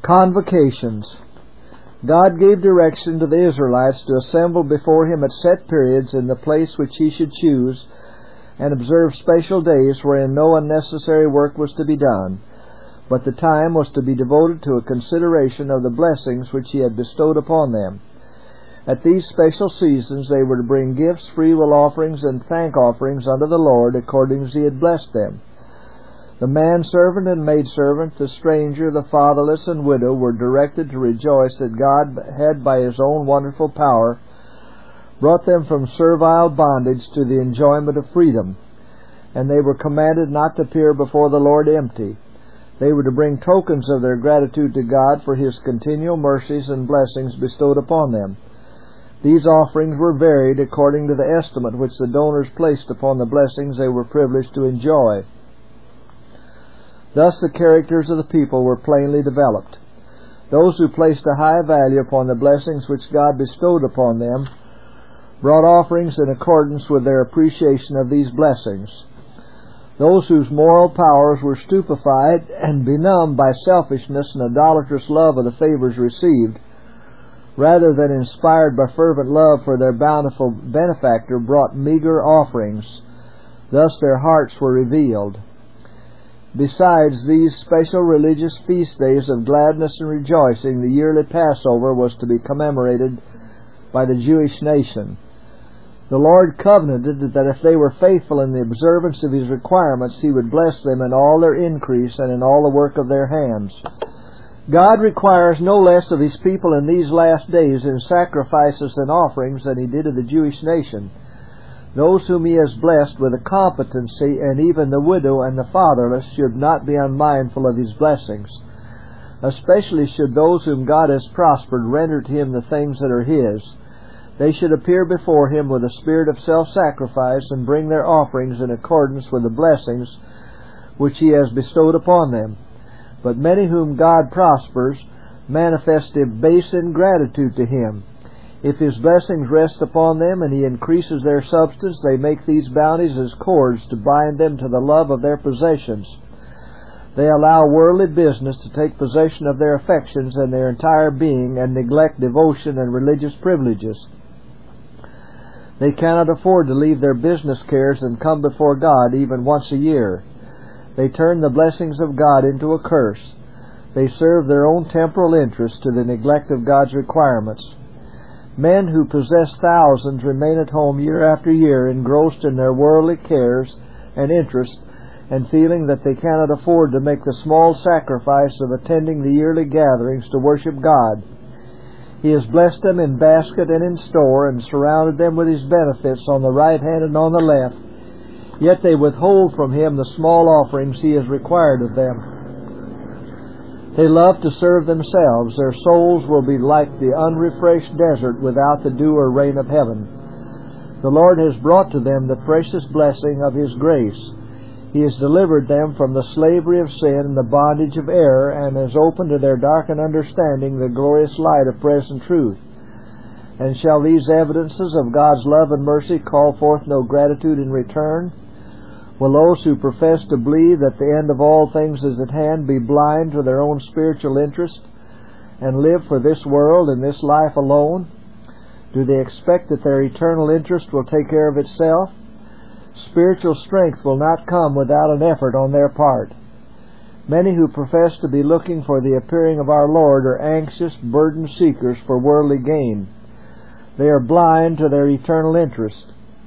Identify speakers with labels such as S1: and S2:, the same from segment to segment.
S1: Convocations. God gave direction to the Israelites to assemble before Him at set periods in the place which He should choose, and observe special days wherein no unnecessary work was to be done, but the time was to be devoted to a consideration of the blessings which He had bestowed upon them. At these special seasons they were to bring gifts, freewill offerings, and thank offerings unto the Lord, according as He had blessed them. The manservant and maidservant, the stranger, the fatherless, and widow were directed to rejoice that God had by His own wonderful power brought them from servile bondage to the enjoyment of freedom, and they were commanded not to appear before the Lord empty. They were to bring tokens of their gratitude to God for His continual mercies and blessings bestowed upon them. These offerings were varied according to the estimate which the donors placed upon the blessings they were privileged to enjoy. Thus the characters of the people were plainly developed. Those who placed a high value upon the blessings which God bestowed upon them brought offerings in accordance with their appreciation of these blessings. Those whose moral powers were stupefied and benumbed by selfishness and idolatrous love of the favors received, rather than inspired by fervent love for their bountiful benefactor, brought meager offerings. Thus their hearts were revealed. Besides these special religious feast days of gladness and rejoicing, the yearly Passover was to be commemorated by the Jewish nation. The Lord covenanted that if they were faithful in the observance of His requirements, He would bless them in all their increase and in all the work of their hands. God requires no less of His people in these last days in sacrifices and offerings than He did of the Jewish nation. Those whom He has blessed with a competency, and even the widow and the fatherless, should not be unmindful of His blessings. Especially should those whom God has prospered render to Him the things that are His. They should appear before Him with a spirit of self-sacrifice and bring their offerings in accordance with the blessings which He has bestowed upon them. But many whom God prospers manifest a base ingratitude to Him. If His blessings rest upon them and He increases their substance, they make these bounties as cords to bind them to the love of their possessions. They allow worldly business to take possession of their affections and their entire being, and neglect devotion and religious privileges. They cannot afford to leave their business cares and come before God even once a year. They turn the blessings of God into a curse. They serve their own temporal interests to the neglect of God's requirements. Men who possess thousands remain at home year after year, engrossed in their worldly cares and interests, and feeling that they cannot afford to make the small sacrifice of attending the yearly gatherings to worship God. He has blessed them in basket and in store, and surrounded them with His benefits on the right hand and on the left, yet they withhold from Him the small offerings He has required of them. They love to serve themselves. Their souls will be like the unrefreshed desert without the dew or rain of heaven. The Lord has brought to them the precious blessing of His grace. He has delivered them from the slavery of sin and the bondage of error, and has opened to their darkened understanding the glorious light of present truth. And shall these evidences of God's love and mercy call forth no gratitude in return? Will those who profess to believe that the end of all things is at hand be blind to their own spiritual interest, and live for this world and this life alone? Do they expect that their eternal interest will take care of itself? Spiritual strength will not come without an effort on their part. Many who profess to be looking for the appearing of our Lord are anxious, burdened seekers for worldly gain. They are blind to their eternal interest.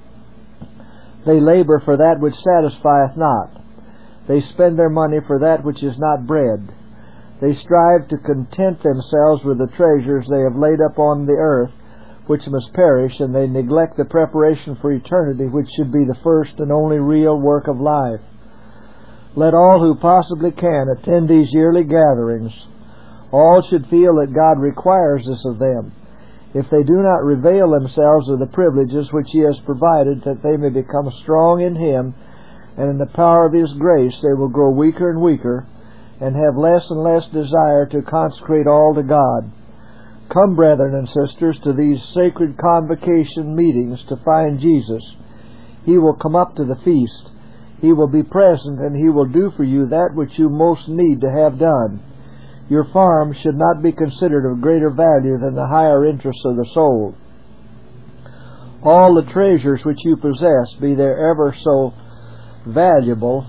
S1: They labor for that which satisfieth not. They spend their money for that which is not bread. They strive to content themselves with the treasures they have laid up on the earth, which must perish, and they neglect the preparation for eternity, which should be the first and only real work of life. Let all who possibly can attend these yearly gatherings. All should feel that God requires this of them. If they do not avail themselves of the privileges which He has provided, that they may become strong in Him and in the power of His grace, they will grow weaker and weaker, and have less and less desire to consecrate all to God. Come, brethren and sisters, to these sacred convocation meetings to find Jesus. He will come up to the feast. He will be present, and He will do for you that which you most need to have done. Your farm should not be considered of greater value than the higher interests of the soul. All the treasures which you possess, be they ever so valuable,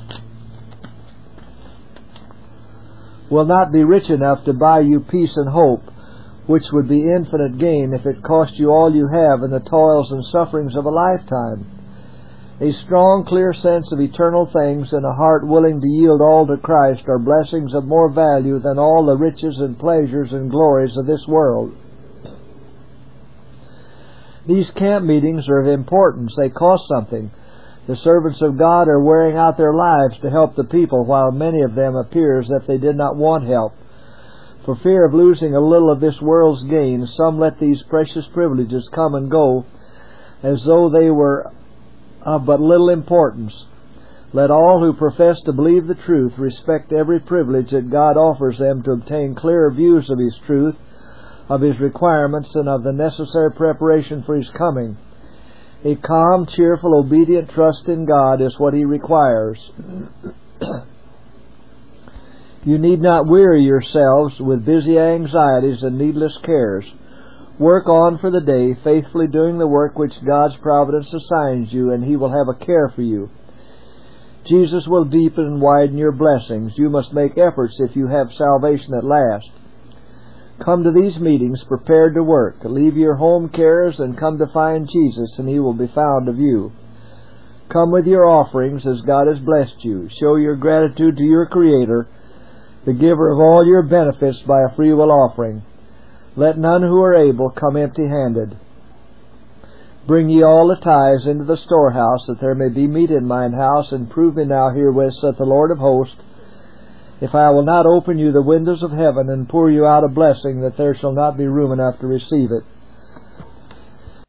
S1: will not be rich enough to buy you peace and hope, which would be infinite gain if it cost you all you have in the toils and sufferings of a lifetime. A strong, clear sense of eternal things and a heart willing to yield all to Christ are blessings of more value than all the riches and pleasures and glories of this world. These camp meetings are of importance. They cost something. The servants of God are wearing out their lives to help the people, while many of them appears that they did not want help. For fear of losing a little of this world's gain, some let these precious privileges come and go as though they were of but little importance. Let all who profess to believe the truth respect every privilege that God offers them to obtain clearer views of His truth, of His requirements, and of the necessary preparation for His coming. A calm, cheerful, obedient trust in God is what He requires. You need not weary yourselves with busy anxieties and needless cares. Work on for the day, faithfully doing the work which God's providence assigns you, and He will have a care for you. Jesus will deepen and widen your blessings. You must make efforts if you have salvation at last. Come to these meetings prepared to work. Leave your home cares and come to find Jesus, and He will be found of you. Come with your offerings as God has blessed you. Show your gratitude to your Creator, the giver of all your benefits, by a free will offering. Let none who are able come empty-handed. Bring ye all the tithes into the storehouse, that there may be meat in mine house, and prove me now herewith, saith the Lord of hosts, if I will not open you the windows of heaven and pour you out a blessing, that there shall not be room enough to receive it.